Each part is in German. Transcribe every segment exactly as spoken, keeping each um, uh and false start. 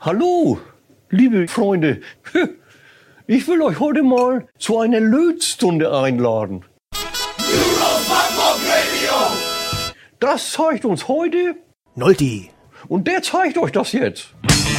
Hallo, liebe Freunde. Ich will euch heute mal zu einer Lötstunde einladen. Das zeigt uns heute Nolti. Und der zeigt euch das jetzt.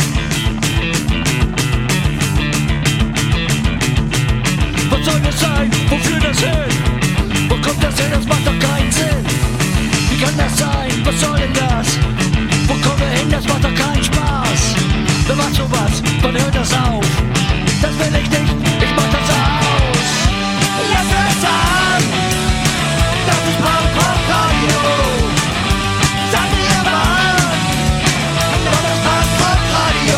Was soll das sein? Wofür das hin? Wo kommt das hin? Das macht doch keinen Sinn. Wie kann das sein? Was soll denn das? Wo kommen wir hin? Das macht doch keinen Spaß. Wer macht sowas? Wann hört das auf? Das will ich nicht. Ich mach das aus. Lass es an. Das ist Punk-Rock-Radio. Sag mir was. Das ist Punk-Rock-Radio,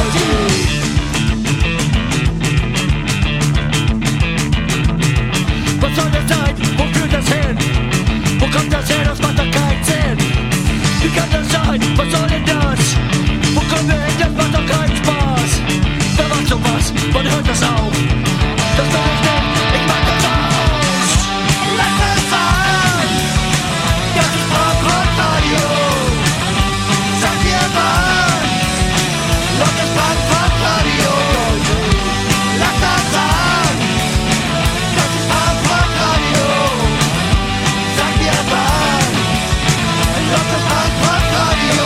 Leute. Was soll das sein? Wo führt das hin? Wo kommt das her? Das macht doch keinen Sinn. Wie kann das sein? Was soll denn das? Wo kommen wir hin? Das macht doch keinen Spaß. Wer macht sowas? Wann hört das auf? Das will ich nicht. Ich mach das aus. Lass es an. Das ist Punk-Rock-Radio. Sag dir was. Das ist Punk-Rock-Radio. Lass das an. Das ist Punk-Rock-Radio. Sag dir was. Das ist Punk-Rock-Radio.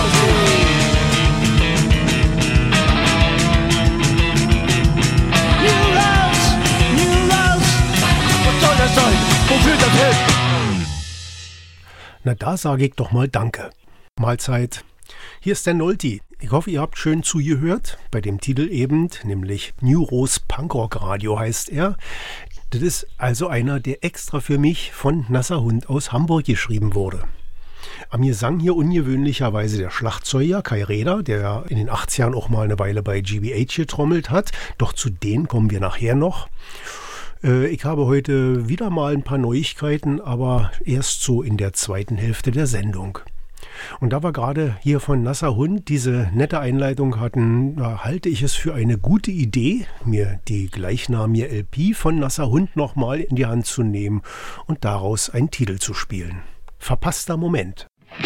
New House, New House. Was soll das sein? Wo führt das hin? Na, da sage ich doch mal Danke. Mahlzeit. Hier ist der Nolti. Ich hoffe, ihr habt schön zugehört bei dem Titel eben, nämlich New Rose Punkrock Radio heißt er. Das ist also einer, der extra für mich von Nasser Hund aus Hamburg geschrieben wurde. Am Gesang hier ungewöhnlicherweise der Schlagzeuger Kai Reder, der in den achtzigern auch mal eine Weile bei G B H getrommelt hat. Doch zu denen kommen wir nachher noch. Äh, ich habe heute wieder mal ein paar Neuigkeiten, aber erst so in der zweiten Hälfte der Sendung. Und da wir gerade hier von Nasser Hund diese nette Einleitung hatten, da halte ich es für eine gute Idee, mir die gleichnamige L P von Nasser Hund nochmal in die Hand zu nehmen und daraus einen Titel zu spielen. Verpasster Moment.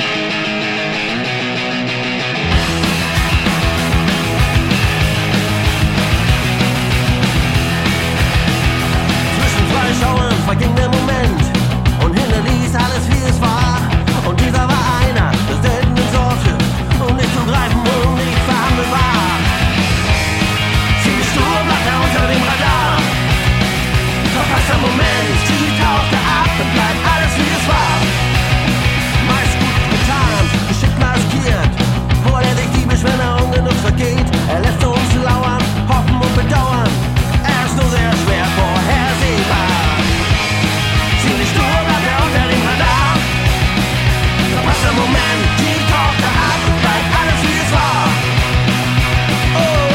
Zwischen zwei Schauen verging der Moment und hinterließ alles wie es war. Und dieser war einer der seltenen Sorte und nicht zu greifen und nicht verhandelbar. Ziemlich stur bleibt er unter dem Radar. Verpasster Moment, die tauchte ab und bleibt alles wie es war. Meist gut getan, geschickt maskiert. Vordetektivisch, wenn er ungenutzt vergeht. Er lässt uns lauern, hoffen und bedauern. Er ist nur sehr schwer vorhersehbar. Ziemlich stur bleibt er unter dem Radar. Verpasster Moment, die tauchte ab und bleibt alles wie es war. Oh.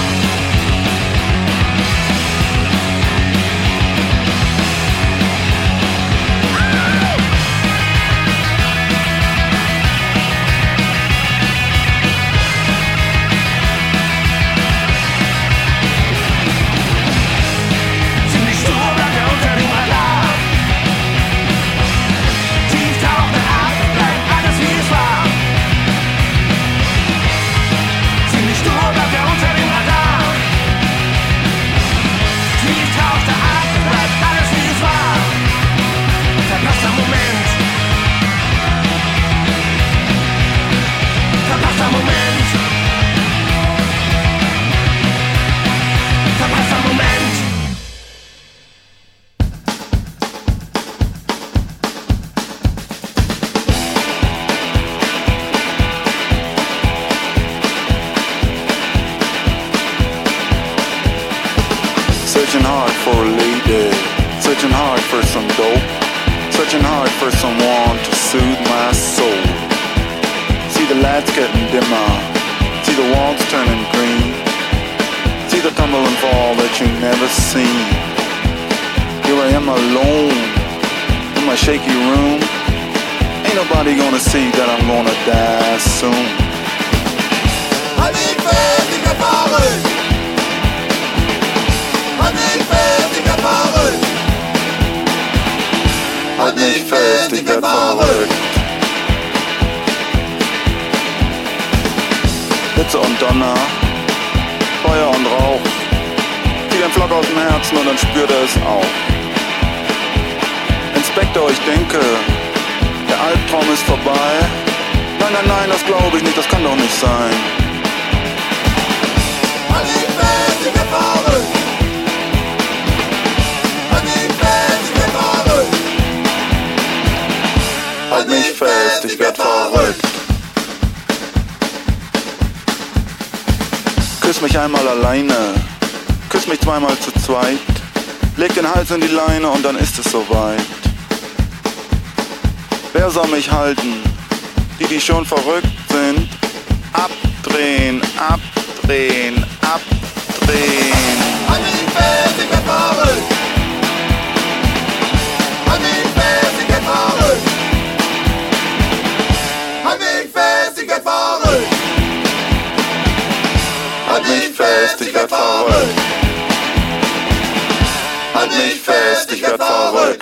Ziemlich stur bleibt er unter dem Radar. Tief taucht er ab und bleibt alles wie es war. Ziemlich stur bleibt er unter dem Radar. Tief taucht er ab und bleibt alles wie es war. Verpasster Moment. Verpasster Moment. Verpasster Moment. Searching hard for a lady, searching hard for some dope, searching hard for someone to soothe my soul. See the lights getting dimmer, see the walls turning green, see the tumble and fall that you never seen. Here I am alone, in my shaky room, ain't nobody gonna see that I'm gonna die soon. Halt dich fest, ich werd verrückt! Halt dich fest, ich werd verrückt! Halt dich fest, ich werd verrückt! It's und Donner, Feuer und Rauch. Fiel ein Flock aus dem Herzen und dann spürte es auch. Inspektor, ich denke, der Albtraum ist vorbei. Nein, nein, nein, das glaube ich nicht, das kann doch nicht sein. Halt mich fest, ich werd verrückt. Halt mich fest, ich werd verrückt. Halt mich fest, ich werd verrückt. Küss mich einmal alleine, küss mich zweimal zu zweit. Leg den Hals in die Leine und dann ist es soweit. Wer soll mich halten? Die, die schon verrückt sind. Abdrehen, abdrehen, abdrehen. Halt mich fest, ich werd verrückt. Halt mich fest, ich werd verrückt. Halt mich fest, ich werd verrückt. Halt mich fest, ich werd verrückt. Halt mich fest, ich werd verrückt.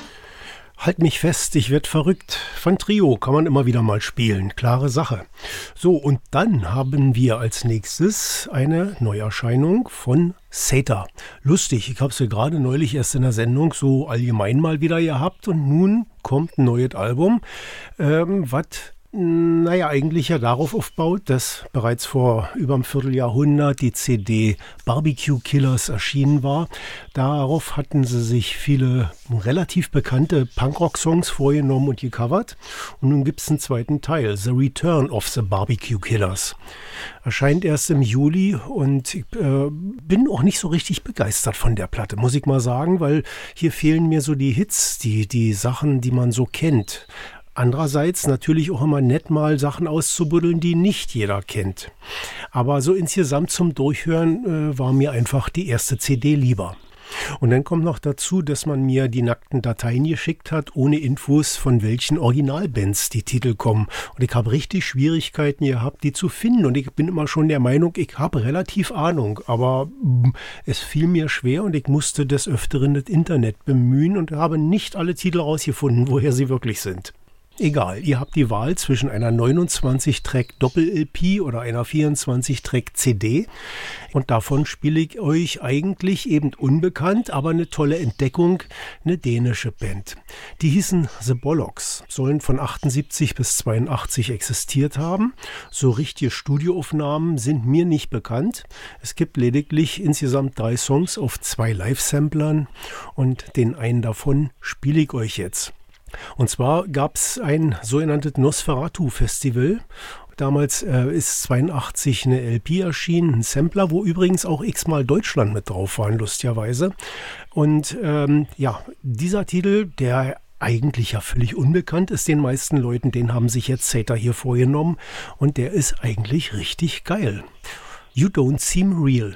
Halt mich fest, ich werd verrückt. Von Trio kann man immer wieder mal spielen, klare Sache. So, und dann haben wir als nächstes eine Neuerscheinung von Satyr. Lustig, ich habe sie gerade neulich erst in der Sendung so allgemein mal wieder gehabt und nun kommt ein neues Album, ähm, was naja, eigentlich ja darauf aufbaut, dass bereits vor über einem Vierteljahrhundert die C D Barbecue Killers erschienen war. Darauf hatten sie sich viele relativ bekannte Punkrock-Songs vorgenommen und gecovert. Und nun gibt es einen zweiten Teil, The Return of the Barbecue Killers. Erscheint erst im Juli und ich äh, bin auch nicht so richtig begeistert von der Platte, muss ich mal sagen, weil hier fehlen mir so die Hits, die, die Sachen, die man so kennt. Andererseits natürlich auch immer nett, mal Sachen auszubuddeln, die nicht jeder kennt. Aber so insgesamt zum Durchhören äh, war mir einfach die erste C D lieber. Und dann kommt noch dazu, dass man mir die nackten Dateien geschickt hat, ohne Infos, von welchen Originalbands die Titel kommen. Und ich habe richtig Schwierigkeiten gehabt, die zu finden. Und ich bin immer schon der Meinung, ich habe relativ Ahnung. Aber mh, es fiel mir schwer und ich musste des Öfteren das Internet bemühen und habe nicht alle Titel rausgefunden, woher sie wirklich sind. Egal, ihr habt die Wahl zwischen einer neunundzwanzig Track Doppel-L P oder einer vierundzwanzig Track C D. Und davon spiele ich euch eigentlich eben unbekannt, aber eine tolle Entdeckung, eine dänische Band. Die hießen The Bollocks, sollen von achtundsiebzig bis zweiundachtzig existiert haben. So richtige Studioaufnahmen sind mir nicht bekannt. Es gibt lediglich insgesamt drei Songs auf zwei Live-Samplern und den einen davon spiele ich euch jetzt. Und zwar gab es ein sogenanntes Nosferatu-Festival. Damals äh, ist zweiundachtzig eine L P erschienen, ein Sampler, wo übrigens auch x-mal Deutschland mit drauf war, lustigerweise. Und ähm, ja, dieser Titel, der eigentlich ja völlig unbekannt ist den meisten Leuten, den haben sich jetzt Satyr hier vorgenommen und der ist eigentlich richtig geil. You Don't Seem Real.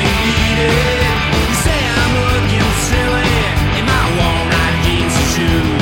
Say I'm looking silly in my worn-out jeans and shoes.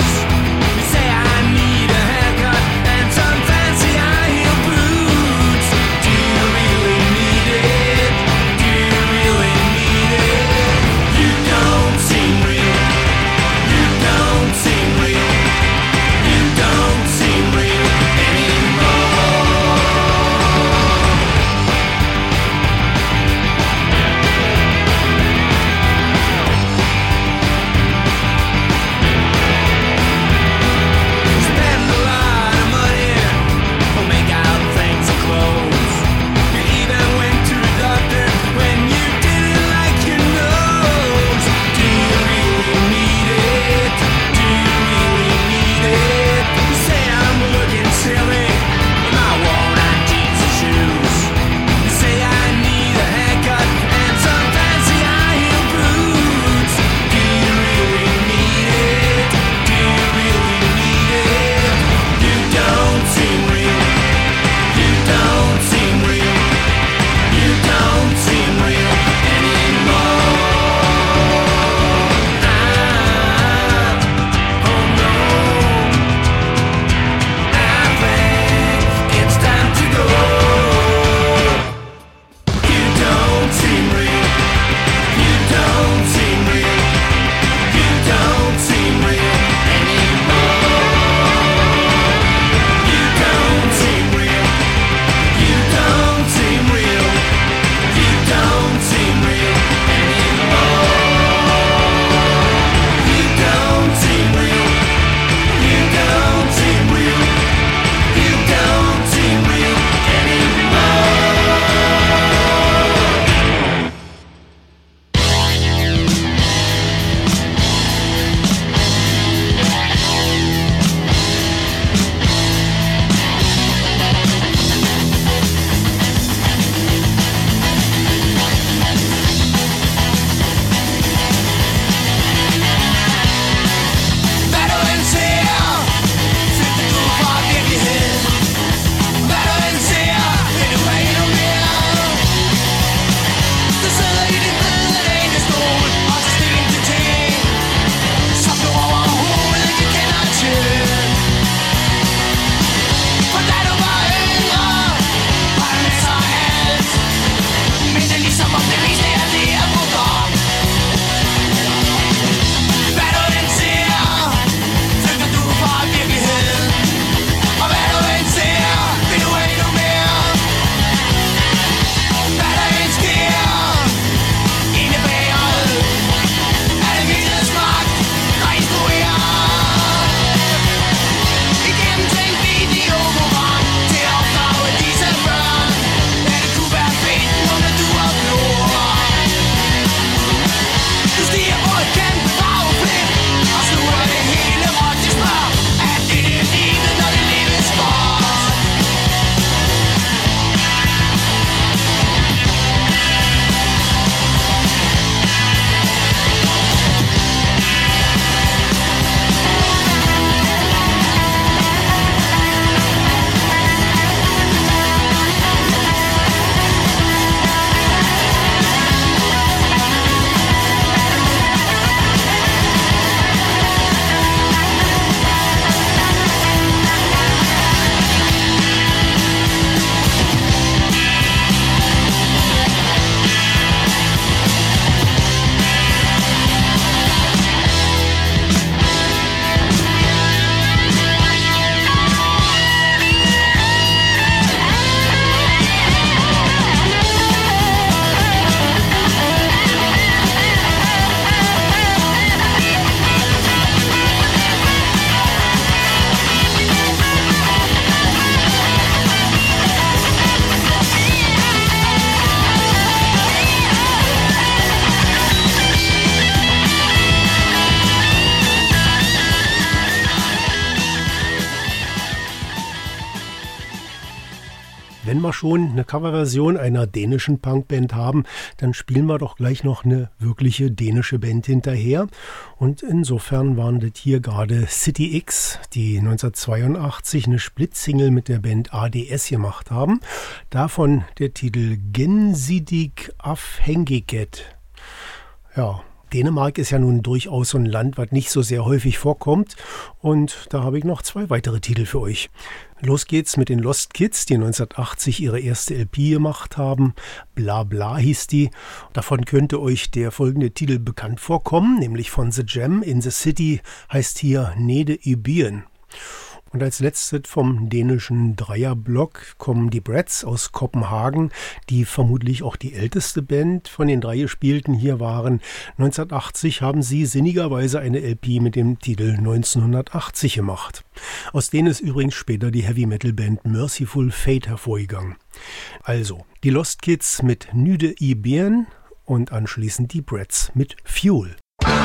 wir schon eine Coverversion einer dänischen Punkband haben, dann spielen wir doch gleich noch eine wirkliche dänische Band hinterher. Und insofern waren das hier gerade City X, die neunzehnhundertzweiundachtzig eine Splitsingle mit der Band A D S gemacht haben. Davon der Titel Gensidig Afhängighet. Ja, Dänemark ist ja nun durchaus so ein Land, was nicht so sehr häufig vorkommt. Und da habe ich noch zwei weitere Titel für euch. Los geht's mit den Lost Kids, die neunzehnhundertachtzig ihre erste L P gemacht haben. Bla Bla hieß die. Davon könnte euch der folgende Titel bekannt vorkommen, nämlich von The Jam in the City, heißt hier Nede i Byen. Und als letztes vom dänischen Dreierblock kommen die Bratz aus Kopenhagen, die vermutlich auch die älteste Band von den drei gespielten hier waren. neunzehnhundertachtzig haben sie sinnigerweise eine L P mit dem Titel neunzehnhundertachtzig gemacht. Aus denen ist übrigens später die Heavy-Metal-Band Merciful Fate hervorgegangen. Also, die Lost Kids mit Nede i Byen und anschließend die Bratz mit Fuel.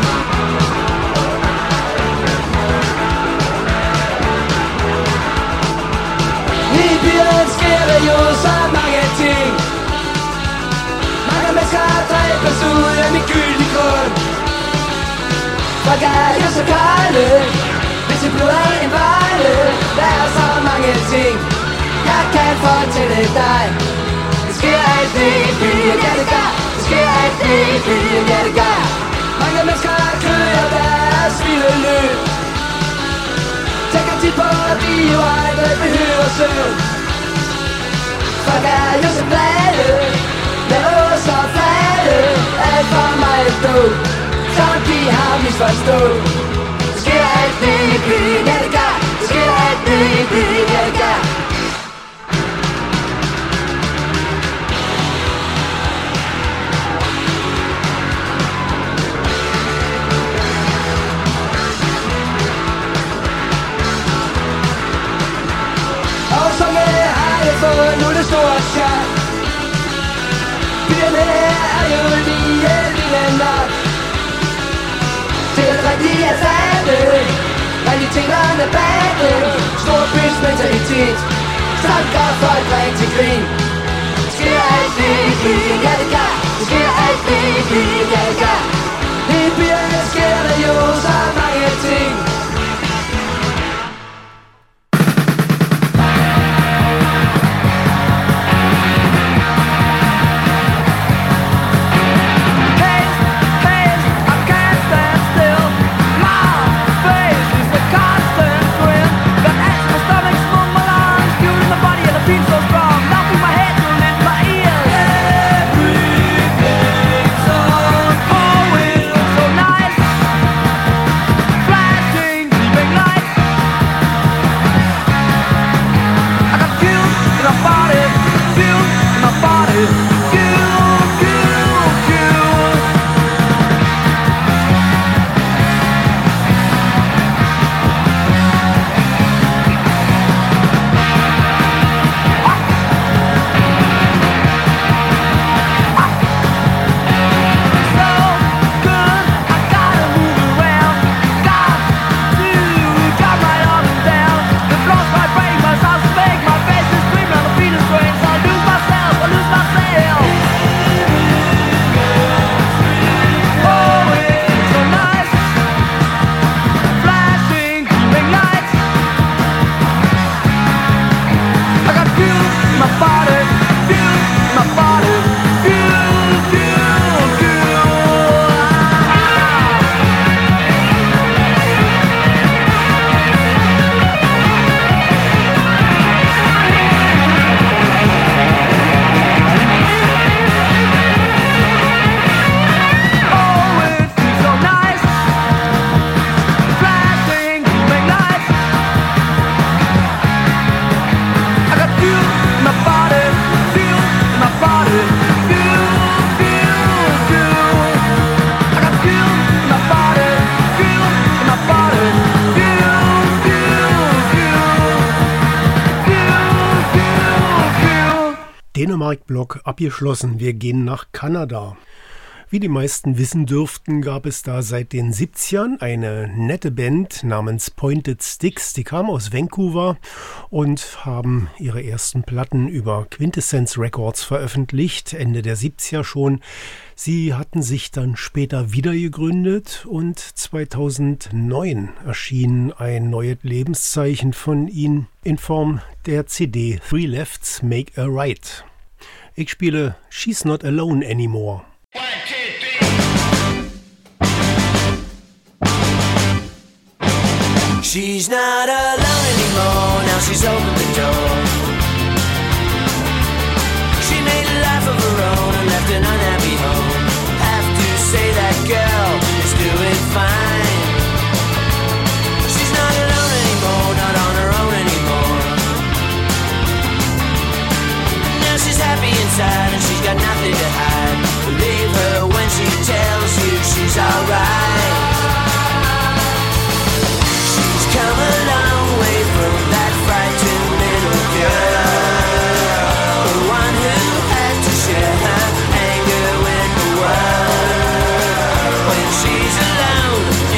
I byen sker der jo så mange ting. Mange mennesker dræbes uden en gyldig grund. Folk er jo så kolde, hvis det bliver en vejle. Der er så mange ting, jeg kan fortælle dig. Det sker altid i byen, ja det gør. Det sker altid i byen, ja det gør. Mange mennesker kører deres vilde løb. Tænker tit på, at de jo aldrig behøver søvn. Folk er jo så glade, men også så flade. Alt for mig er død, som de har misforstået. Det sker altid i byen, ja det gør. Det sker altid i byen, ja det gør. Nu er det stort chat. Byerne er jo lige lille nok til at rigtig at fatte realiteterne bag det. Stor bys mentalitet, som gør folk rigtig grin. Det sker altid i byen, ja det gør. Det sker altid i byen, ja det gør. I byerne sker der jo så mange ting. Dänemark-Block abgeschlossen. Wir gehen nach Kanada. Wie die meisten wissen dürften, gab es da seit den siebzigern eine nette Band namens Pointed Sticks. Die kam aus Vancouver und haben ihre ersten Platten über Quintessence Records veröffentlicht, Ende der siebziger schon. Sie hatten sich dann später wieder gegründet und zweitausendneun erschien ein neues Lebenszeichen von ihnen in Form der C D Three Lefts Make a Right. Ich spiele She's Not Alone Anymore. One, two, three. She's not alone anymore, now she's opened the door. She made a life of her own and left an unhappy home. Have to say that girl is doing fine. She's not alone anymore, not on her own anymore. Now she's happy inside and she's got nothing to hide. Believe her when she tells you she's alright. She's come a long way from that frightened little girl, the one who had to share her anger with the world. When she's alone,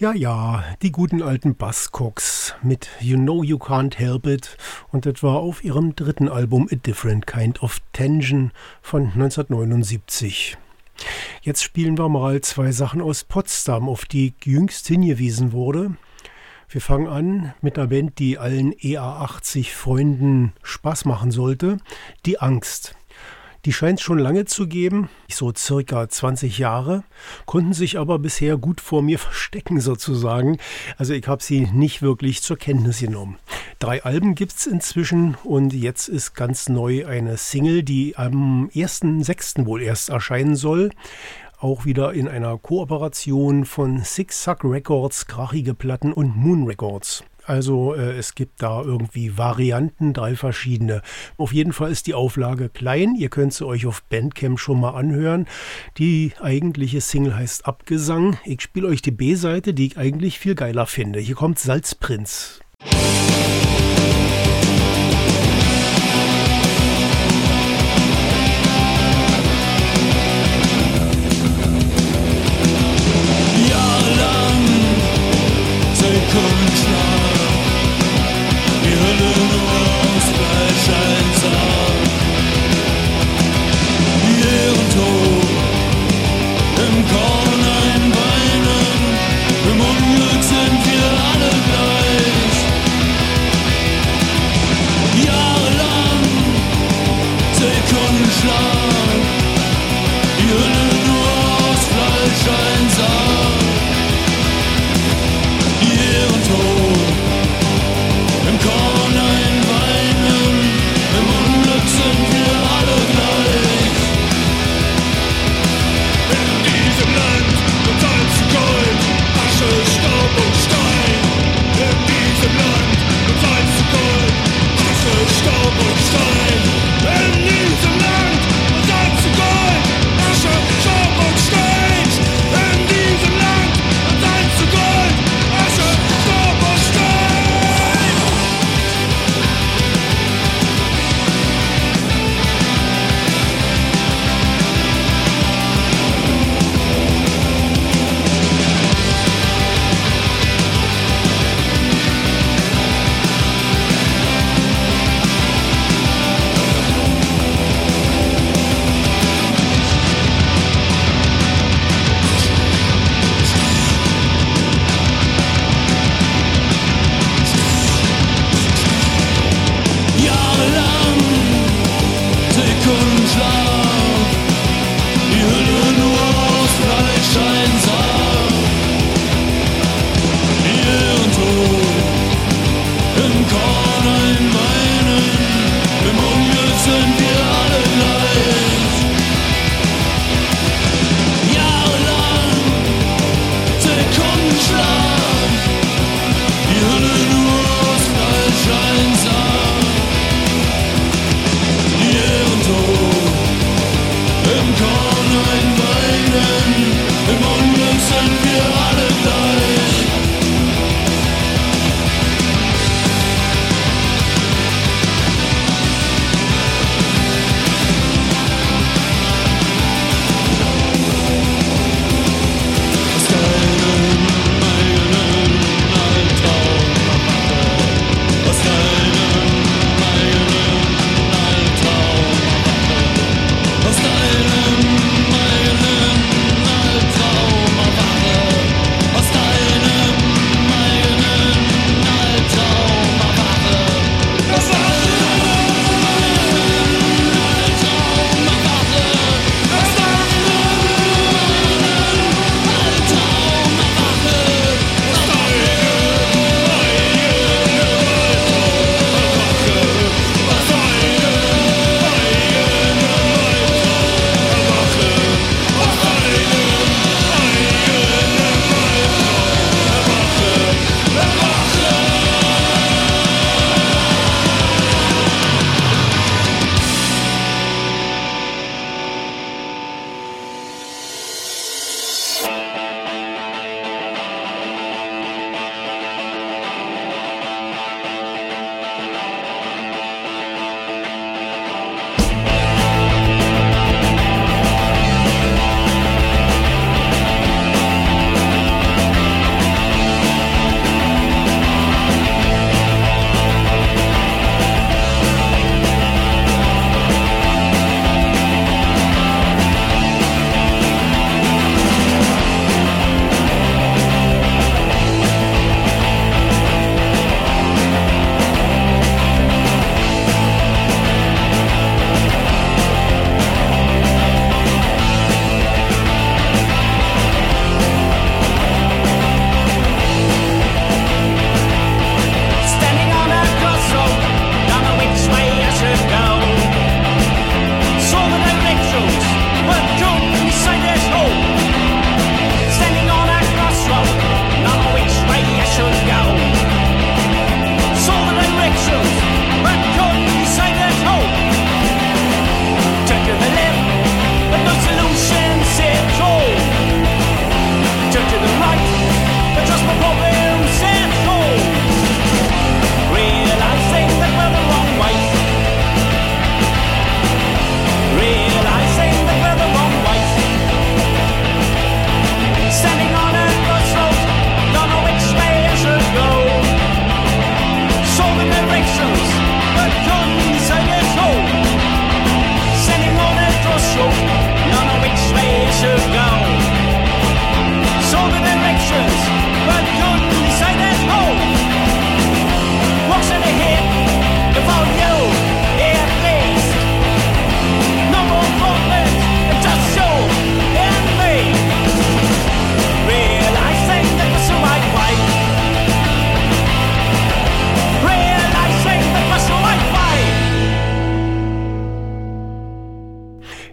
Ja, ja, die guten alten Buzzcocks mit You Know You Can't Help It, und das war auf ihrem dritten Album A Different Kind of Tension von neunzehnhundertneunundsiebzig. Jetzt spielen wir mal zwei Sachen aus Potsdam, auf die jüngst hingewiesen wurde. Wir fangen an mit einer Band, die allen E A achtzig Freunden Spaß machen sollte, Die Angst. Die scheint es schon lange zu geben, so circa zwanzig Jahre, konnten sich aber bisher gut vor mir verstecken sozusagen. Also ich habe sie nicht wirklich zur Kenntnis genommen. Drei Alben gibt es inzwischen und jetzt ist ganz neu eine Single, die am ersten sechsten wohl erst erscheinen soll. Auch wieder in einer Kooperation von Six Suck Records, Krachige Platten und Moon Records. Also äh, es gibt da irgendwie Varianten, drei verschiedene. Auf jeden Fall ist die Auflage klein. Ihr könnt sie euch auf Bandcamp schon mal anhören. Die eigentliche Single heißt Abgesang. Ich spiele euch die B-Seite, die ich eigentlich viel geiler finde. Hier kommt Salzprinz. Jahrelang Sekundenschlag. Die Hölle nur aus Fleisch einsam. Die Ehrentod im Korn einweinen. Im Unglück sind wir alle gleich. Jahrelang Sekundenschlag. Die Hölle nur aus Fleisch einsam. Die Ehrentod im Korn einweinen, im Unglück sind wir alle gleich. In diesem Land wird Salz, Gold, Asche, Staub und Stein. Im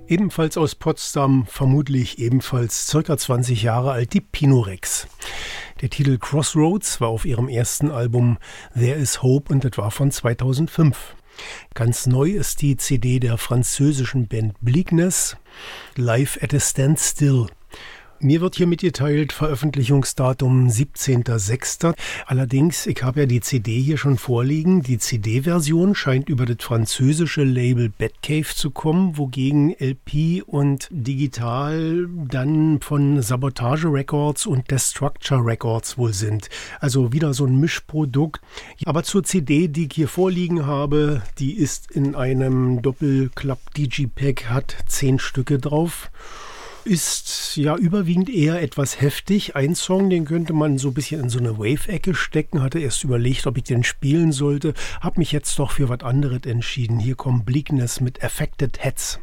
Ebenfalls aus Potsdam, vermutlich ebenfalls circa zwanzig Jahre alt, die Pinorex. Der Titel Crossroads war auf ihrem ersten Album There is Hope und das war von zweitausendfünf. Ganz neu ist die C D der französischen Band Bleakness, Live at a Standstill. Mir wird hier mitgeteilt, Veröffentlichungsdatum siebzehnter sechster Allerdings, ich habe ja die C D hier schon vorliegen. Die C D-Version scheint über das französische Label Batcave zu kommen, wogegen L P und digital dann von Sabotage Records und Destructure Records wohl sind. Also wieder so ein Mischprodukt. Aber zur C D, die ich hier vorliegen habe, die ist in einem Doppelklapp-Digipack, hat zehn Stücke drauf. Ist ja überwiegend eher etwas heftig. Ein Song, den könnte man so ein bisschen in so eine Wave-Ecke stecken. Hatte erst überlegt, ob ich den spielen sollte. Hab mich jetzt doch für was anderes entschieden. Hier kommt Bleakness mit Affected Heads.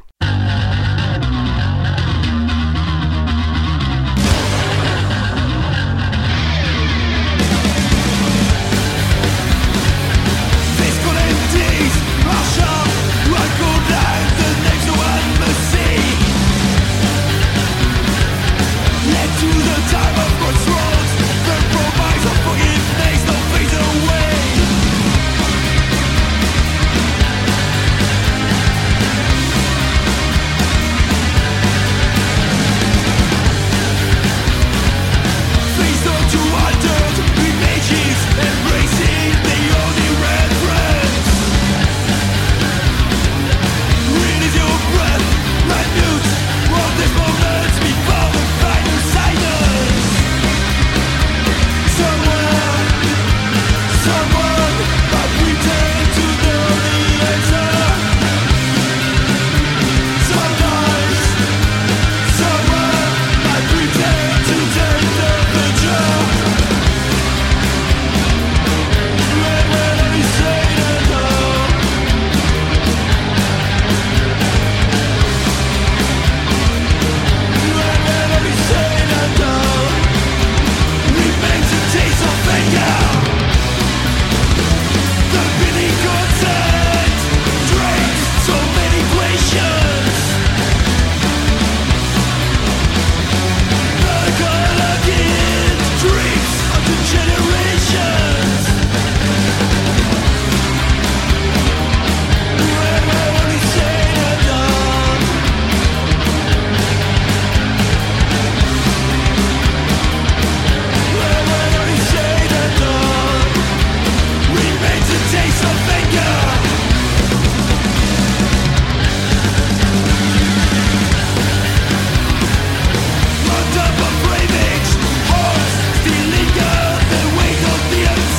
The weight of the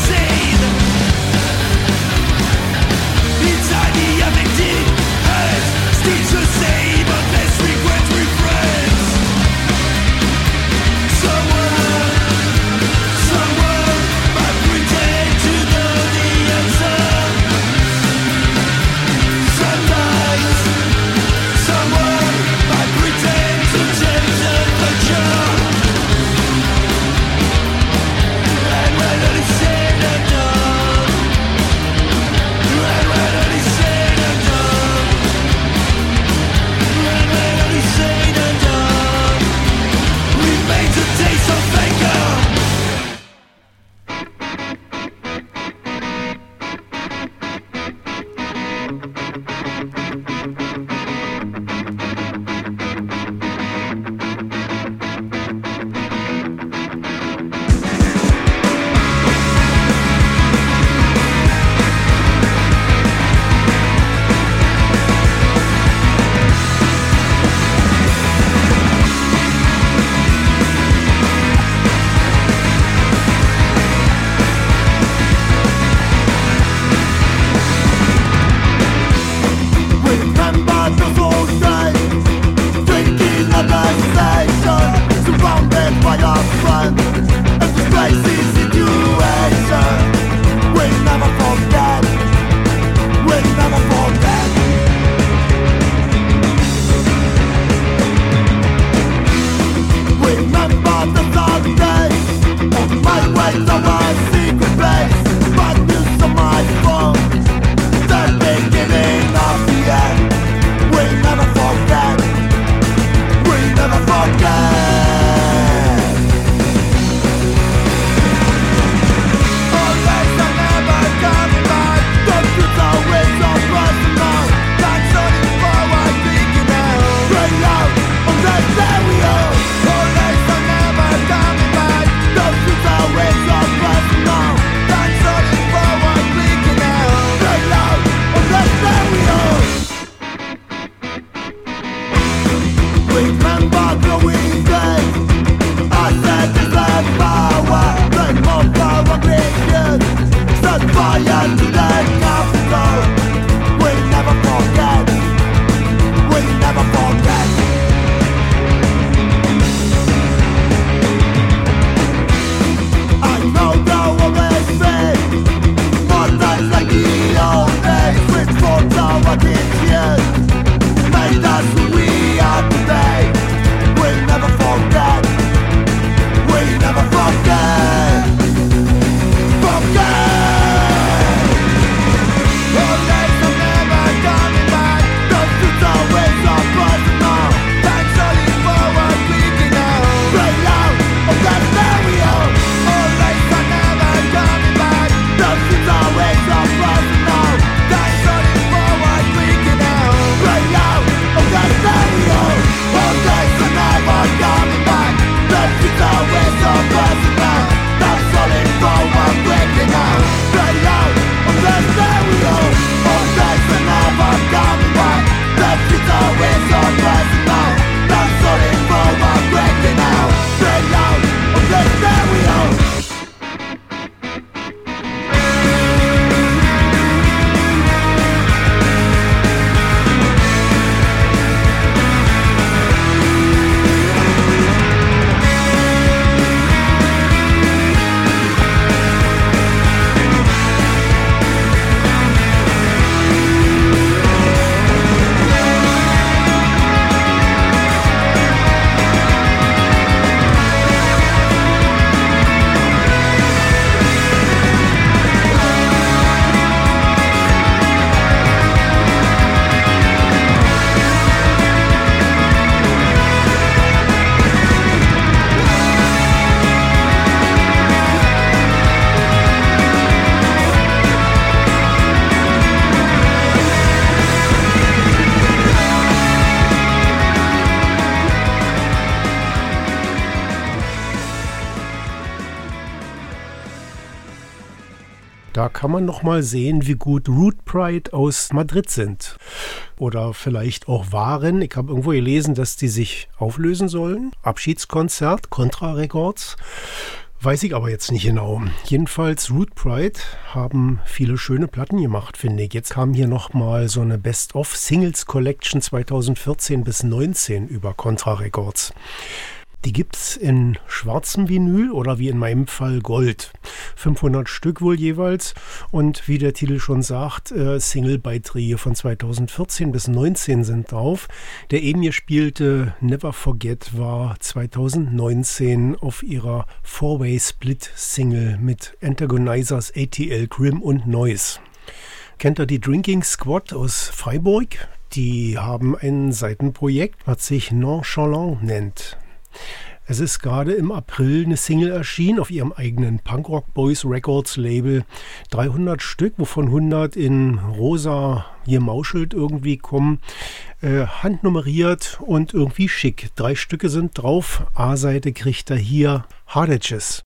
Da kann man noch mal sehen, wie gut Root Pride aus Madrid sind. Oder vielleicht auch waren. Ich habe irgendwo gelesen, dass die sich auflösen sollen. Abschiedskonzert, Contra Records. Weiß ich aber jetzt nicht genau. Jedenfalls Root Pride haben viele schöne Platten gemacht, finde ich. Jetzt kam hier nochmal so eine Best-of-Singles-Collection zweitausendvierzehn bis neunzehn über Contra Records. Die gibt's in schwarzem Vinyl oder wie in meinem Fall Gold. fünfhundert Stück wohl jeweils. Und wie der Titel schon sagt, äh, Single-Beiträge von zweitausendvierzehn bis neunzehn sind drauf. Der eben gespielte Never Forget war zweitausendneunzehn auf ihrer Four-Way-Split-Single mit Antagonizers, A T L, Grim und Noise. Kennt ihr die Drinking Squad aus Freiburg? Die haben ein Seitenprojekt, was sich Nonchalant nennt. Es ist gerade im April eine Single erschienen auf ihrem eigenen Punkrock Boys Records Label. dreihundert Stück, wovon hundert in rosa gemauschelt irgendwie kommen. Äh, handnummeriert und irgendwie schick. Drei Stücke sind drauf. A-Seite kriegt er hier Hardages.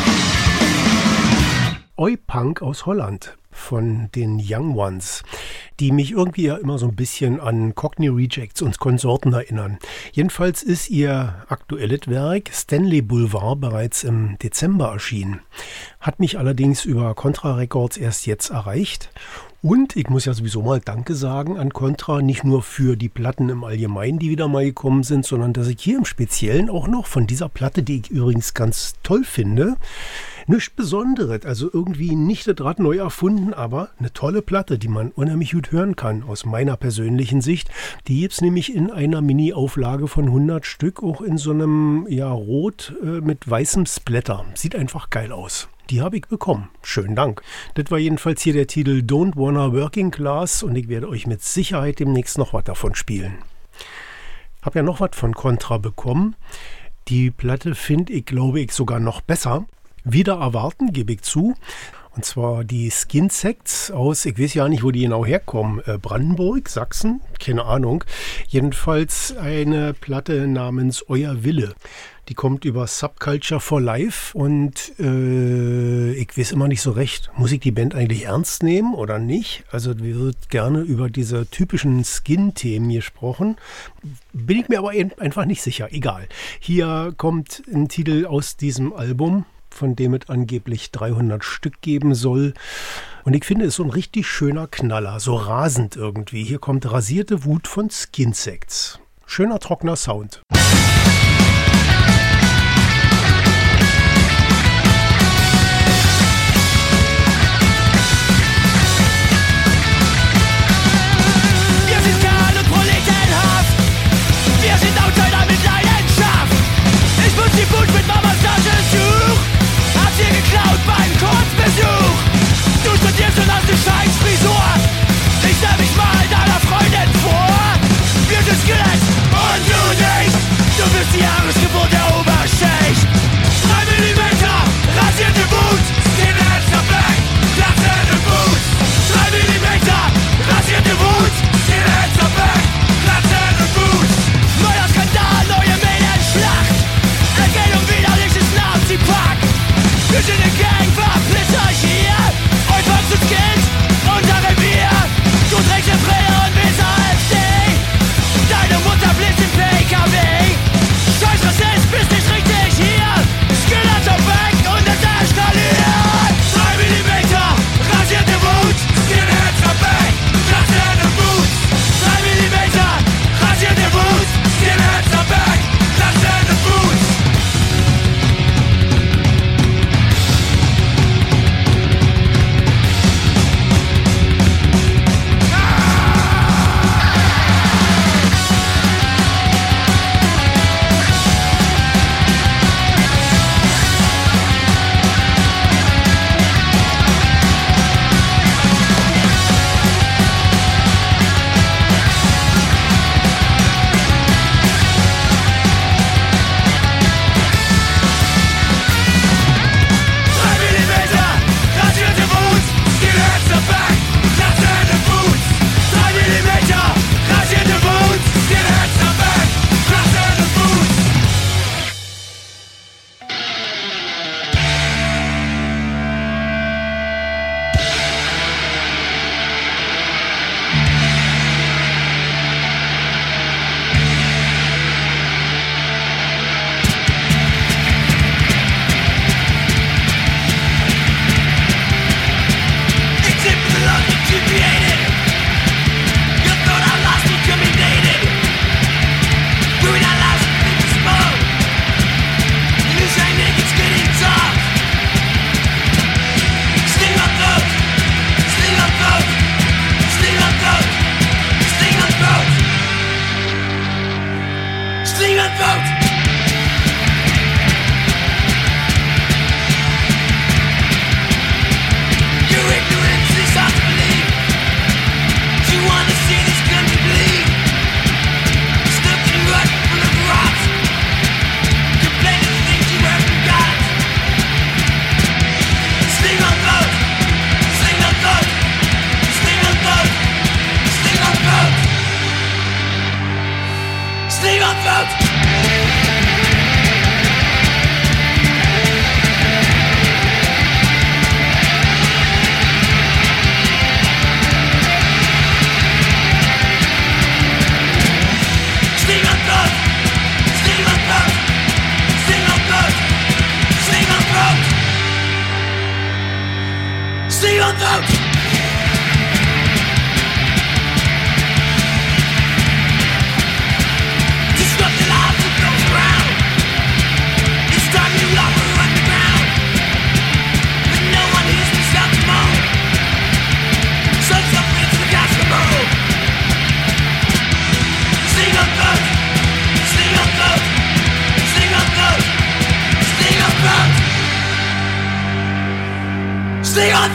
Oi Punk aus Holland von den Young Ones. die mich irgendwie ja immer so ein bisschen an Cockney Rejects und Konsorten erinnern. Jedenfalls ist ihr aktuelles Werk Stanley Boulevard bereits im Dezember erschienen. Hat mich allerdings über Contra Records erst jetzt erreicht. Und ich muss ja sowieso mal Danke sagen an Contra, nicht nur für die Platten im Allgemeinen, die wieder mal gekommen sind, sondern dass ich hier im Speziellen auch noch von dieser Platte, die ich übrigens ganz toll finde, nichts Besonderes, also irgendwie nicht das Rad neu erfunden, aber eine tolle Platte, die man unheimlich gut hören kann, aus meiner persönlichen Sicht. Die gibt es nämlich in einer Mini-Auflage von hundert Stück, auch in so einem, ja, Rot äh, mit weißem Splatter. Sieht einfach geil aus. Die habe ich bekommen. Schönen Dank. Das war jedenfalls hier der Titel Don't Wanna Working Class und ich werde euch mit Sicherheit demnächst noch was davon spielen. Hab ja noch was von Contra bekommen. Die Platte finde ich, glaube ich, sogar noch besser. Wieder erwarten, gebe ich zu. Und zwar die Skin-Sects aus, ich weiß ja nicht, wo die genau herkommen, äh, Brandenburg, Sachsen, keine Ahnung. Jedenfalls eine Platte namens Euer Wille. Die kommt über Subculture for Life und äh, ich weiß immer nicht so recht, muss ich die Band eigentlich ernst nehmen oder nicht? Also wird gerne über diese typischen Skin-Themen gesprochen. Bin ich mir aber einfach nicht sicher, egal. Hier kommt ein Titel aus diesem Album, von dem es angeblich dreihundert Stück geben soll. Und ich finde, es ist so ein richtig schöner Knaller, so rasend irgendwie. Hier kommt Rasierte Wut von Skin-Sects. Schöner, trockener Sound. Wir sind Kerl und proletenhaft. Wir sind Outsider mit Leidenschaft. Ich muss die Wut mit Mamas Taschentuch. Hab sie geklaut beim Kurzbesuch. Du studierst und hast ne Scheißfrisur. Ich stell mich mal deiner Freundin vor. Wir sind Skelett und du nicht. Du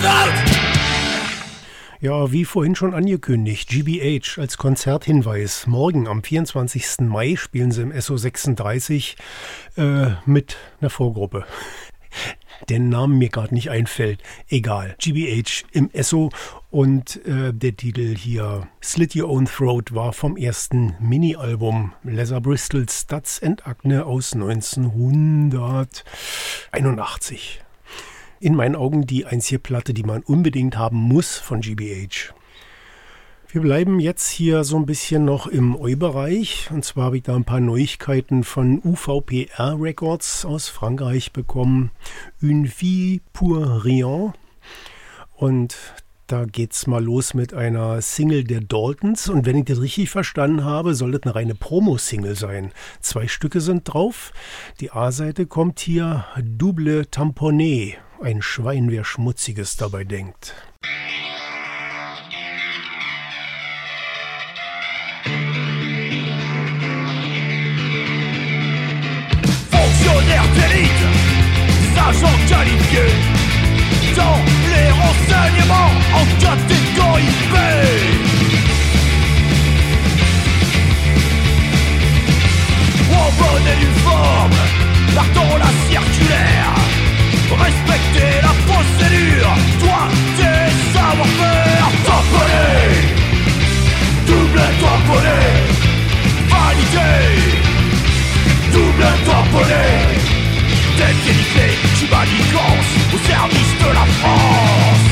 Ja, wie vorhin schon angekündigt, G B H als Konzerthinweis. Morgen am vierundzwanzigsten Mai spielen sie im S O sechsunddreißig äh, mit einer Vorgruppe. Der Name mir gerade nicht einfällt. Egal. G B H im S O und äh, der Titel hier Slit Your Own Throat war vom ersten Mini-Album Leather Bristol Studs and Acne aus neunzehnhunderteinundachtzig. In meinen Augen die einzige Platte, die man unbedingt haben muss von G B H. Wir bleiben jetzt hier so ein bisschen noch im Oi-Bereich. Und zwar habe ich da ein paar Neuigkeiten von U V P R Records aus Frankreich bekommen. Une vie pour rien. Und da geht's mal los mit einer Single der Daltons. Und wenn ich das richtig verstanden habe, soll das eine reine Promo-Single sein. Zwei Stücke sind drauf. Die A-Seite kommt hier Double Tamponné. Ein Schwein, wer Schmutziges dabei denkt. Fonctionnaires d'élite, agents qualifiés, dans les renseignements en catégorie B. En bonne et due forme, partons la circulaire. Respecter la procédure, toi tes savoir-faire. Tamponné, double tamponné, validé, double tamponné. Tête dénivelée, tu manigances au service de la France.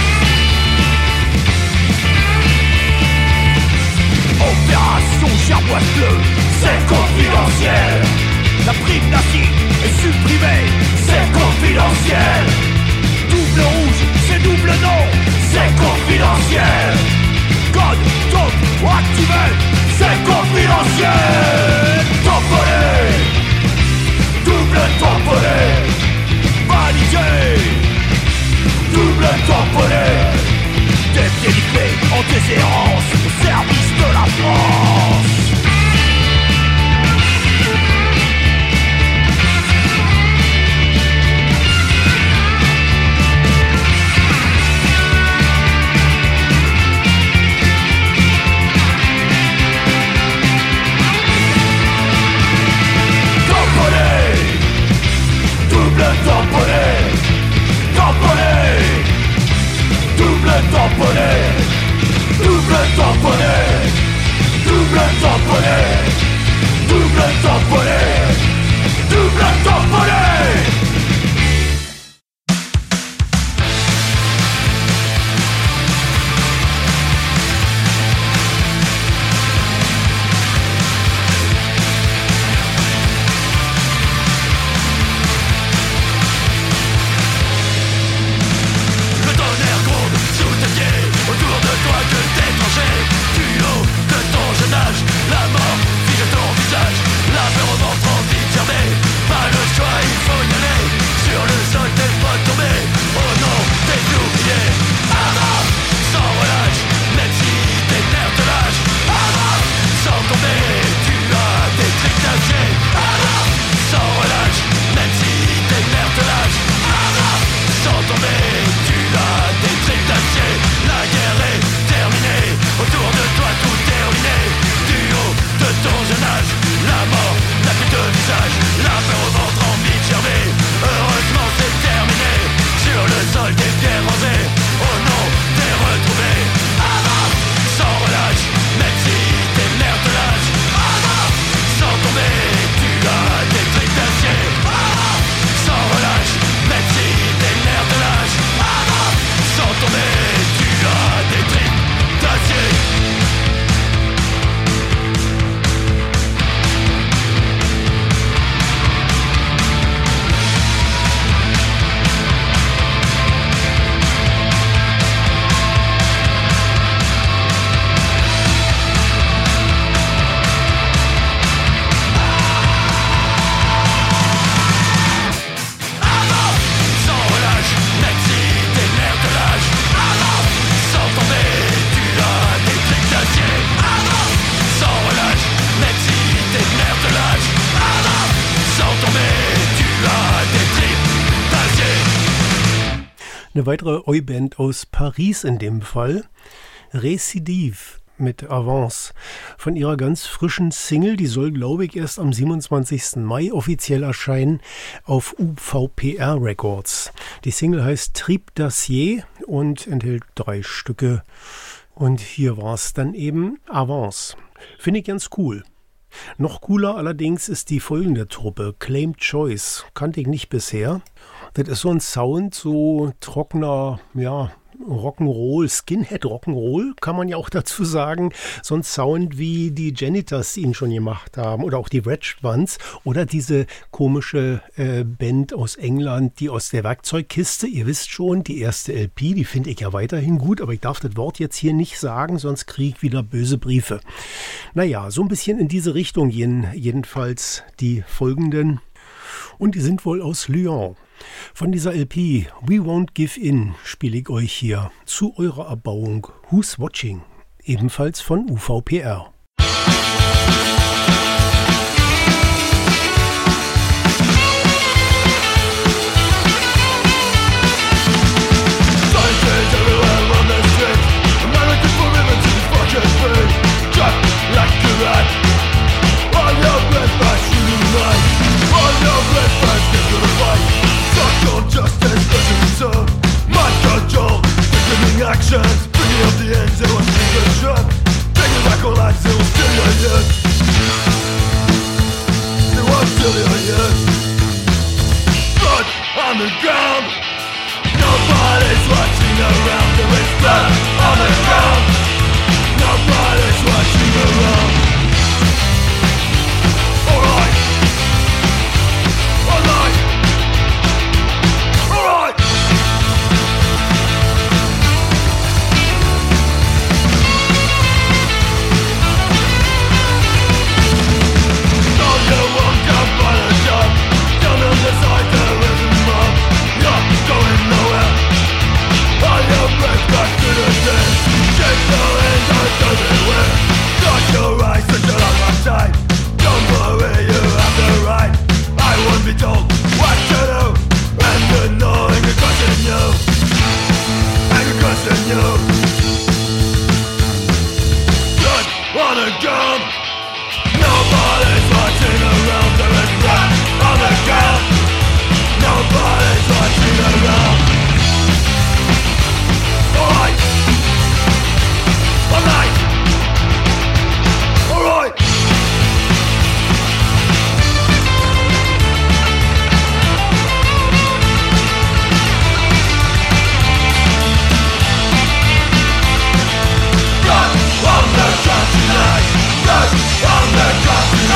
Opération Gerboise Bleue, c'est confidentiel. La prime nazie est supprimée, c'est confidentiel. Double rouge, c'est double non, c'est confidentiel. Code top activé, c'est confidentiel. Tamponné, double tamponné, validé, double tamponné. Des délivrés en déshérence au service de la France. Tamponné, tamponné, double tamponné, double tamponné, double tamponné, double tamponné, double tamponné. Autour de toi que t'étranger, du haut de ton jeune âge, la mort Eine weitere Oi-Band aus Paris in dem Fall, Récidive mit Avance, von ihrer ganz frischen Single, die soll, glaube ich, erst am siebenundzwanzigsten Mai offiziell erscheinen auf U V P R Records. Die Single heißt Trip d'Acier und enthält drei Stücke. Und hier war es dann eben Avance. Finde ich ganz cool. Noch cooler allerdings ist die folgende Truppe, Claimed Choice. Kannte ich nicht bisher. Das ist so ein Sound, so trockener, ja, Rock'n'Roll, Skinhead Rock'n'Roll, kann man ja auch dazu sagen. So ein Sound, wie die Janitors ihn schon gemacht haben oder auch die Wretched Ones oder diese komische äh, Band aus England, die aus der Werkzeugkiste, ihr wisst schon, die erste L P, die finde ich ja weiterhin gut, aber ich darf das Wort jetzt hier nicht sagen, sonst kriege ich wieder böse Briefe. Naja, so ein bisschen in diese Richtung jeden, jedenfalls die folgenden. Und die sind wohl aus Lyon. Von dieser L P We Won't Give In spiele ich euch hier zu eurer Erbauung Who's Watching, ebenfalls von U V P R. Actions, bringing up the ends, they want to keep the shut. Taking back all lights, they will steal your years. They won't steal your years. Blood on the ground. Nobody's watching around. There is blood on the ground. Nobody's watching around. Alright. Alright. Alright. On the ground tonight, blood on the ground tonight.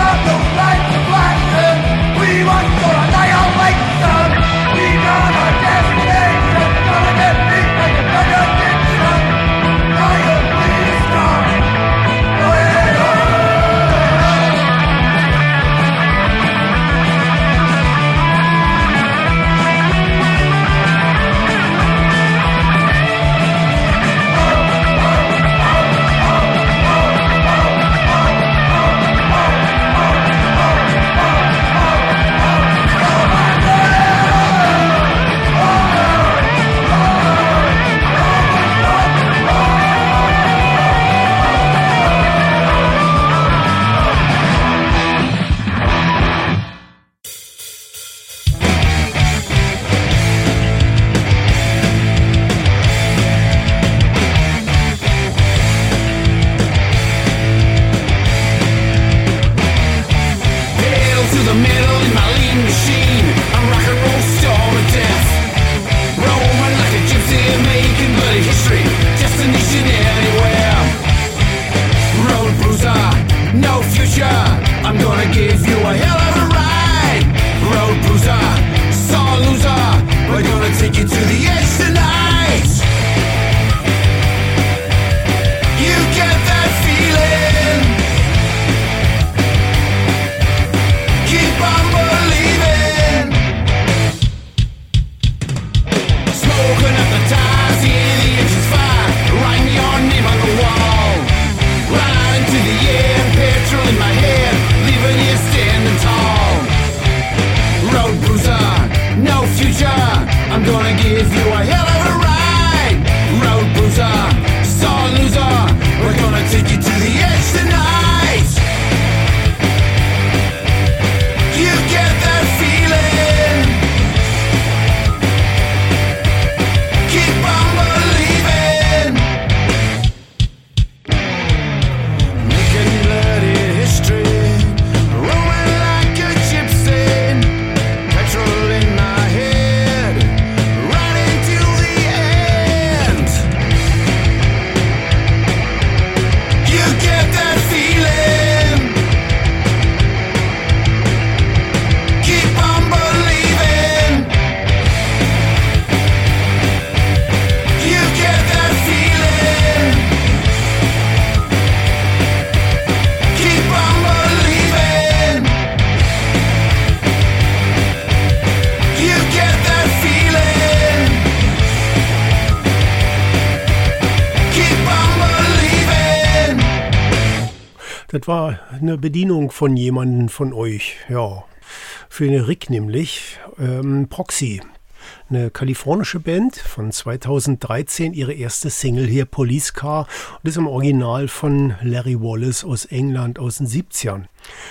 Das war eine Bedienung von jemandem von euch, ja. Für den Rick nämlich, ähm, Proxy. Eine kalifornische Band von zweitausenddreizehn, ihre erste Single hier, Police Car. Und das ist im Original von Larry Wallace aus England aus den siebzigern.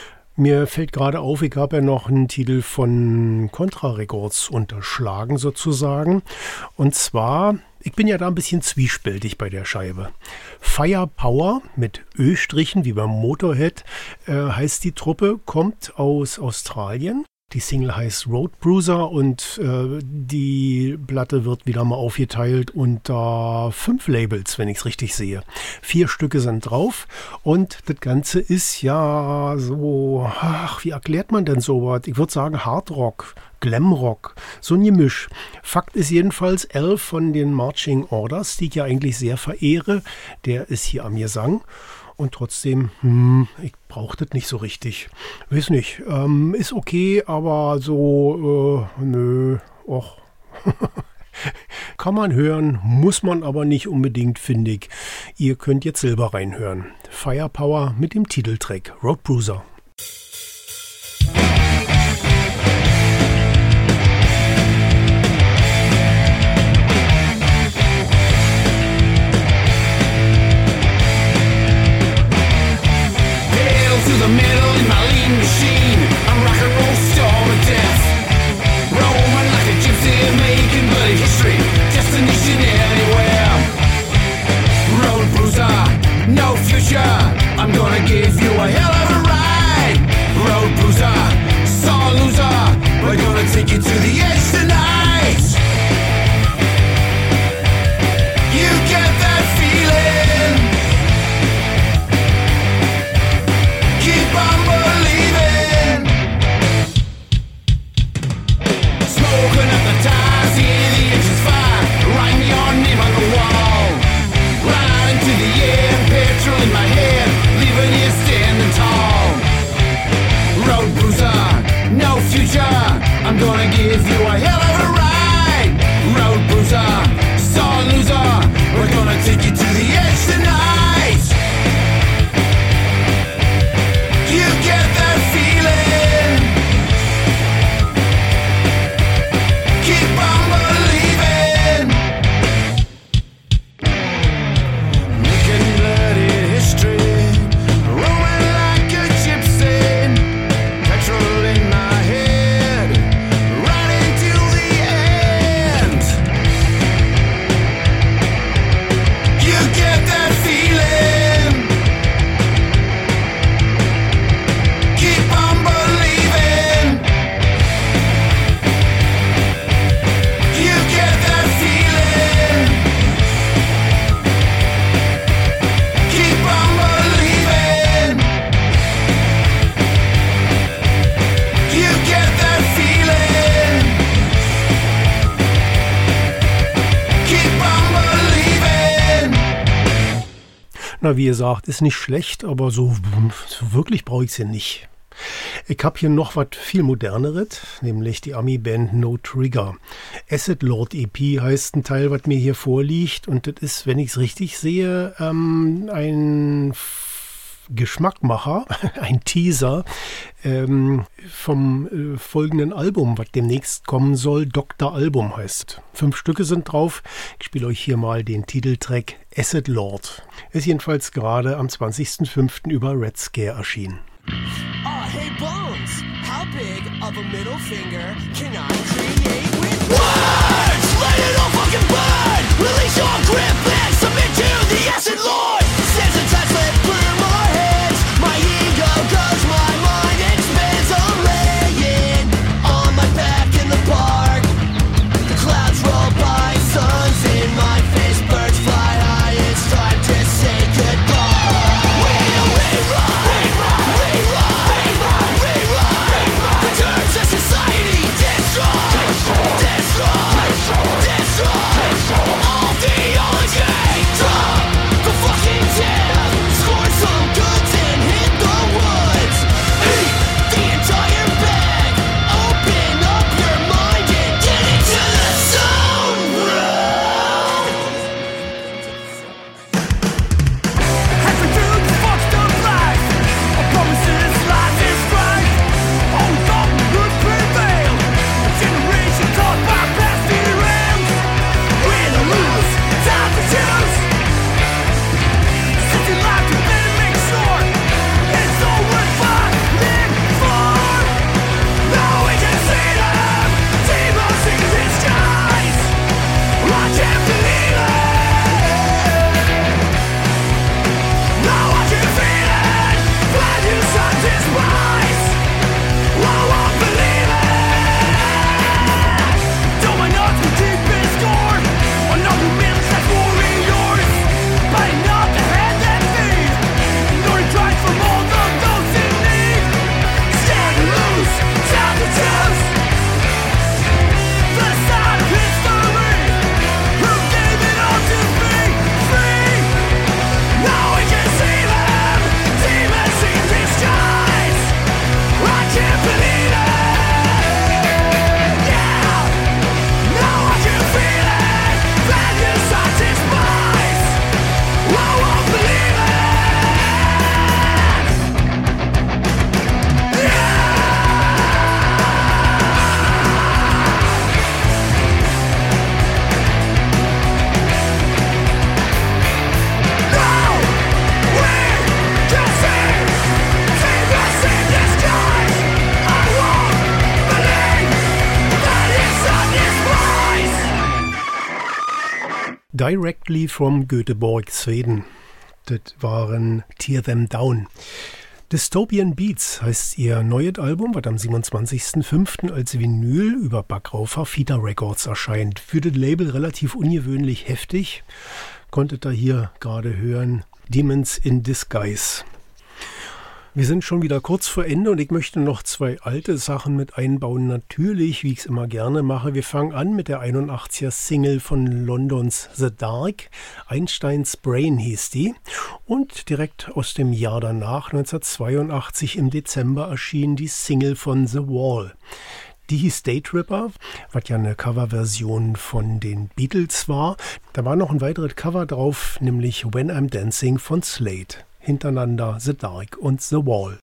Mir fällt gerade auf, ich habe ja noch einen Titel von Contra Records unterschlagen sozusagen. Und zwar, ich bin ja da ein bisschen zwiespältig bei der Scheibe. Firepower mit Ö-Strichen wie beim Motorhead äh, heißt die Truppe, kommt aus Australien. Die Single heißt Road Bruiser und äh, die Platte wird wieder mal aufgeteilt unter fünf Labels, wenn ich es richtig sehe. Vier Stücke sind drauf und das Ganze ist ja so, ach, wie erklärt man denn sowas? Ich würde sagen Hardrock, Glamrock, so ein Gemisch. Fakt ist jedenfalls, Al von den Marching Orders, die ich ja eigentlich sehr verehre, der ist hier am Gesang. Und trotzdem, hm, ich brauche das nicht so richtig. Weiß nicht, ähm, ist okay, aber so, äh, nö, och. Kann man hören, muss man aber nicht unbedingt, finde ich. Ihr könnt jetzt selber reinhören. Firepower mit dem Titeltrack Road Bruiser. To the middle in my lean machine, I'm rock and roll storm of death. Roaming like a gypsy, making bloody history, destination anywhere. Road bruiser, no future, I'm gonna give you a hell of a ride. road bruiser, no future. I'm gonna give you a hell of a ride. Road bruiser, sore loser. We're gonna take you to the edge tonight. You get that feeling. Keep on believing. Making bloody history, rolling like a gypsy. Petrol in my head, right into the end. You get that feeling. Keep on believing. You get that feeling. Keep on believing. You get that feeling. Keep on believing. Na, wie gesagt, ist nicht schlecht, aber so, so wirklich brauche ich sie nicht. Ich habe hier noch was viel moderneres, nämlich die Ami-Band No Trigger. Acid Lord E P heißt ein Teil, was mir hier vorliegt, und das ist, wenn ich es richtig sehe, ähm, ein F- Geschmackmacher, ein Teaser ähm, vom äh, folgenden Album, was demnächst kommen soll. Doktor Album heißt. Fünf Stücke sind drauf. Ich spiele euch hier mal den Titeltrack Acid Lord. Ist jedenfalls gerade am zwanzigsten fünften über Red Scare erschienen. Oh, hey Bones, how big of a middle finger can I create with words? Let it all fucking burn! Release your grip and submit to the acid lord! Sensitized, let burn my hands. My ego goes, my mind expands. I'm laying on my back in the park. The clouds roll by, sun's in my face, birds fly high. It's time to say goodbye. We we run, we run, we run, we run, we run. The terms of society destroy, destroy, destroy. All theology, drop the fucking dead. Score some goods and hit the woods. Eat the entire bag. Open up your mind and get into the zone. Halfway through the fucked up life, our promises, lies, and strife. Only thought we would prevail. A generation taught by past derails. Win or lose, time to choose. City life, you better make sure it's all worth fighting for. Now we can see them, demons in disguise. I can't believe it. Now I can feel it. Glad you shot this price. I won't believe it. Don't mind us, we keep it score. Another million that's warriors. Biting up the hand that feed. Ignoring cries from all of those in need. Stand to lose, time to choose. The side of history. Who gave it all to be free? Now we can see them, demons in disguise. I can't believe it. Yeah. Now I can feel it. Values I despise. I won't believe it. Now we can see demons in disguise. I won't believe values I despise. Directly from Göteborg, Schweden. Das waren Tear Them Down. Dystopian Beats heißt ihr neues Album, was am siebenundzwanzigsten fünften als Vinyl über Backraufer Fita Records erscheint. Für das Label relativ ungewöhnlich heftig. Konntet ihr hier gerade hören. Demons in Disguise. Wir sind schon wieder kurz vor Ende und ich möchte noch zwei alte Sachen mit einbauen. Natürlich, wie ich es immer gerne mache. Wir fangen an mit der einundachtziger Single von Londons The Dark. Einsteins Brain hieß die. Und direkt aus dem Jahr danach, neunzehnhundertzweiundachtzig im Dezember, erschien die Single von The Wall. Die hieß Daytripper, was ja eine Coverversion von den Beatles war. Da war noch ein weiteres Cover drauf, nämlich When I'm Dancing von Slade. Hintereinander The Dark und The Wall.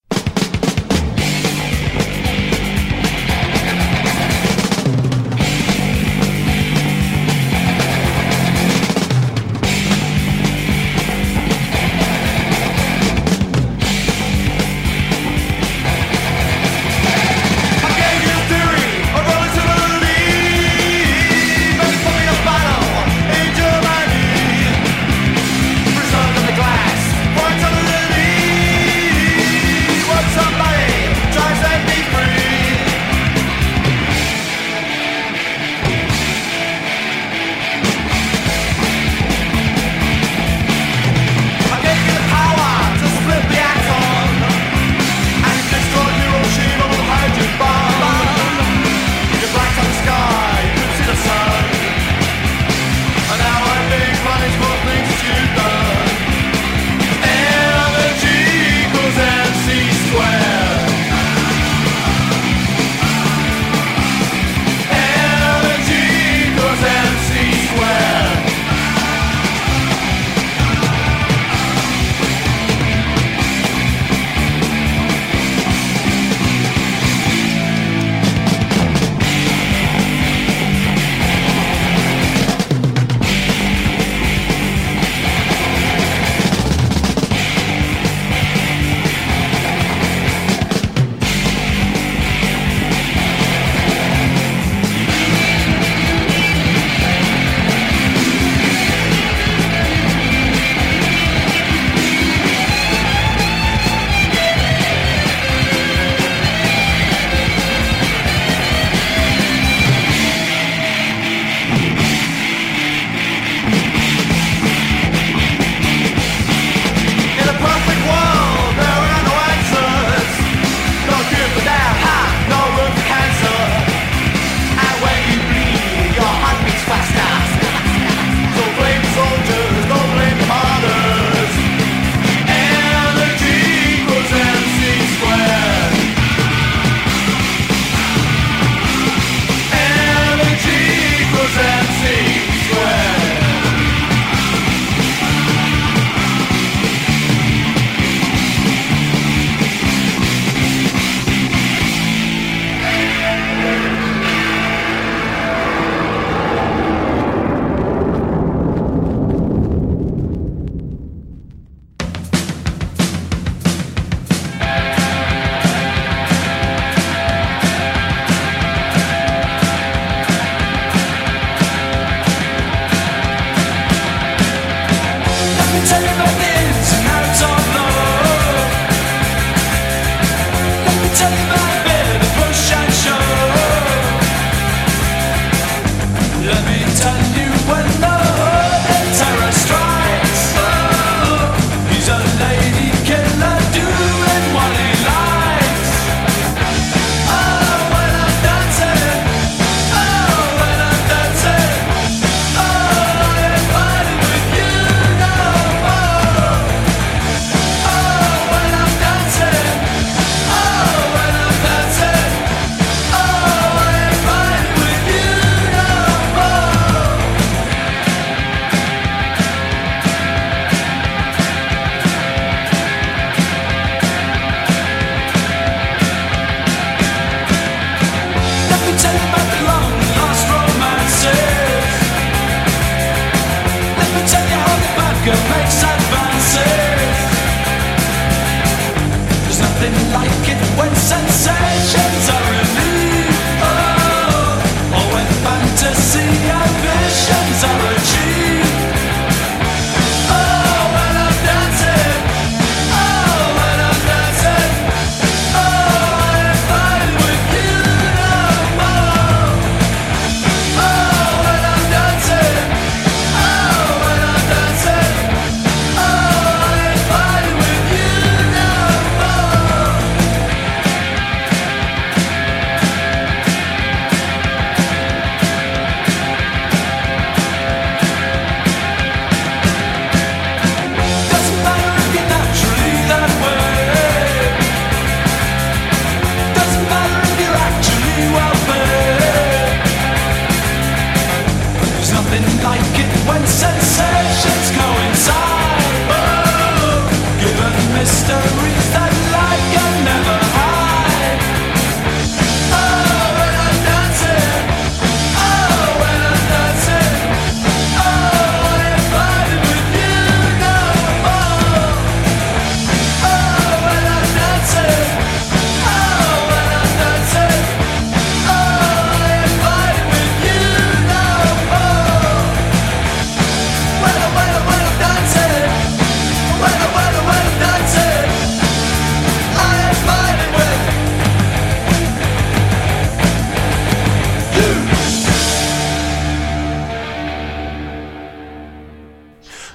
Glass, points on the lily.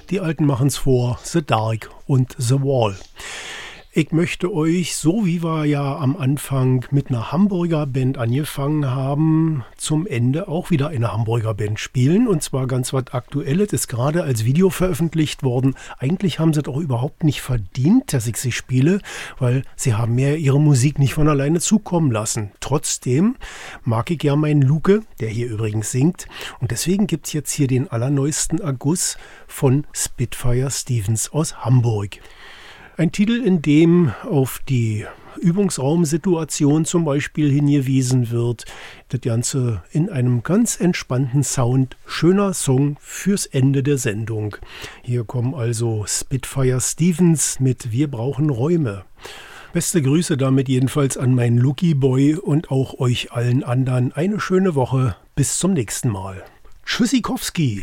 Die Alten machen's vor, The Dark und The Wall. Ich möchte euch, so wie wir ja am Anfang mit einer Hamburger Band angefangen haben, zum Ende auch wieder eine Hamburger Band spielen. Und zwar ganz was Aktuelles, ist gerade als Video veröffentlicht worden. Eigentlich haben sie es auch überhaupt nicht verdient, dass ich sie spiele, weil sie haben mir ihre Musik nicht von alleine zukommen lassen. Trotzdem mag ich ja meinen Luke, der hier übrigens singt. Und deswegen gibt es jetzt hier den allerneuesten Erguss von Spitfire Stevens aus Hamburg. Ein Titel, in dem auf die Übungsraumsituation zum Beispiel hingewiesen wird. Das Ganze in einem ganz entspannten Sound. Schöner Song fürs Ende der Sendung. Hier kommen also Spitfire Stevens mit Wir brauchen Räume. Beste Grüße damit jedenfalls an meinen Lucky Boy und auch euch allen anderen. Eine schöne Woche. Bis zum nächsten Mal. Tschüssikowski.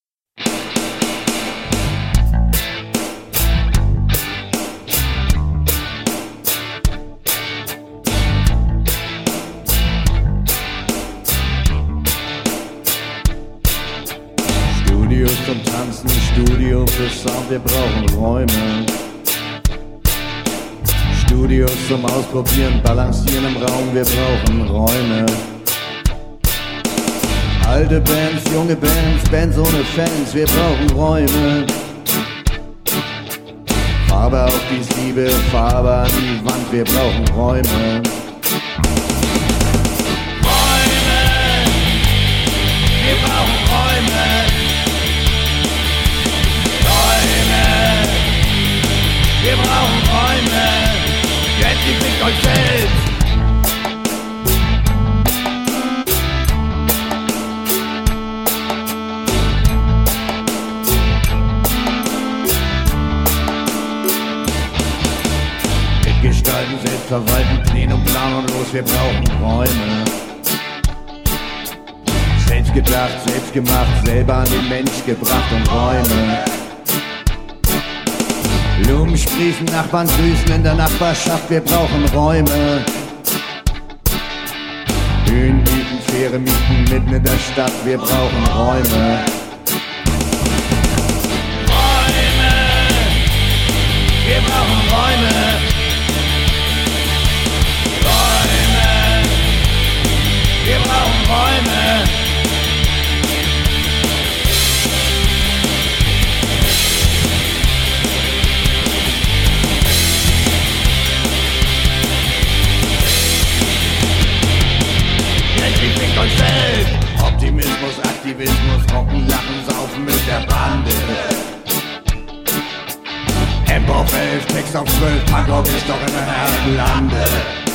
Studios zum Tanzen, Studio für Sound, wir brauchen Räume. Studios zum Ausprobieren, Balancieren im Raum, wir brauchen Räume. Alte Bands, junge Bands, Bands ohne Fans, wir brauchen Räume. Farbe auf die Siebe, Farbe an die Wand, wir brauchen Räume. Räume, wir brauchen Räume. Wir brauchen Räume, jetzt entwickelt euch selbst. Mitgestalten, selbst verwalten, Plenum, Plan und los, wir brauchen Räume. Selbst gedacht, selbst gemacht, selber an den Mensch gebracht und Räume. Blumen sprießen, Nachbarn grüßen in der Nachbarschaft, wir brauchen Räume. Bühnen bieten, Fähre mieten, mitten in der Stadt, wir brauchen Räume. Räume, wir brauchen Räume. Räume, wir brauchen Räume. Optimismus, Aktivismus, Rocken, Lachen, Saufen mit der Bande. Tempo auf elf, Text auf zwölf, Punkrock ist doch immer Lande.